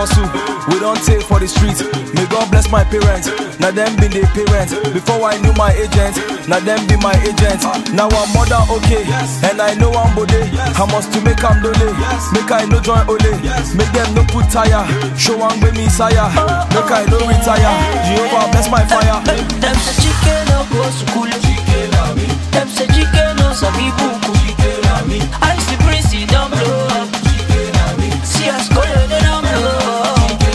hustle, we don't take for the streets. May God bless my parents, now them be the parents. Before I knew my agent, now them be my agent. Now I'm mother okay, and I know I'm bode. I must to make am dole, make I no join ole. Make them no put tire, show one with me sire. Make I no retire, Jehovah bless my fire. Them say chicken no go school. Them say chicken no sabi buku. I see Prince don't blow up. See us go they don't blow up.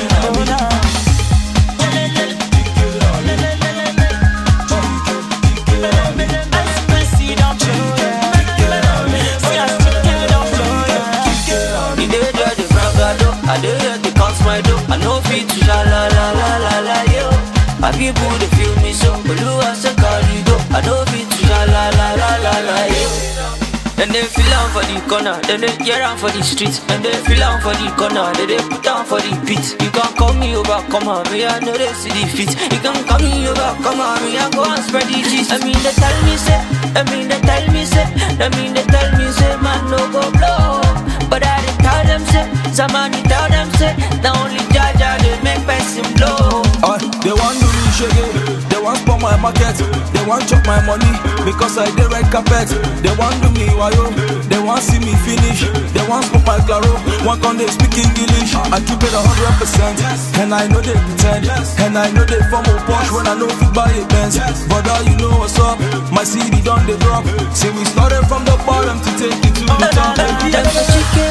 I do hear the counts my dough. I know fit to la la la la la la yo. My people they feel me so, but who has a carrigo? I know fit to la la la la la la yo. Then they feel on for the corner, then they hear on for the streets. Then they feel on for the corner, then they put on for the beats. You can call me over, come on, me I know they see the feet. You can call me over, come on, me I go and spread the gist. I mean they tell me say, they tell me say, man no go blow. But I didn't tell them say, somebody tell them say, the only judge they make person blow. They want to me shaggy, they want spoil my market, they want chop my money because I did red carpet. They want do me wayo, they want see me finish, they want spoil my claro. One con they speak English, I keep it 100%, and I know they pretend, and I know they form a Porsche when I know if you buy a Benz. But you know what's up, my CD done they drop. See we started from the bottom to take it to the top.